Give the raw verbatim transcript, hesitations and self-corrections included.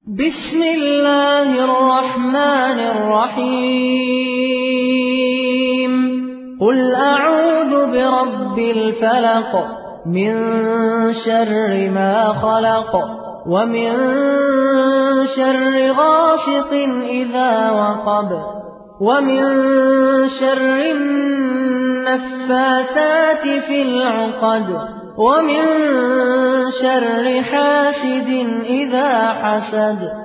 بسم الله الرحمن الرحيم قل أعوذ برب الفلق من شر ما خلق ومن شر غاسق إذا وقب ومن شر النفاثات في العقد ومن شر حاسد إذا حسد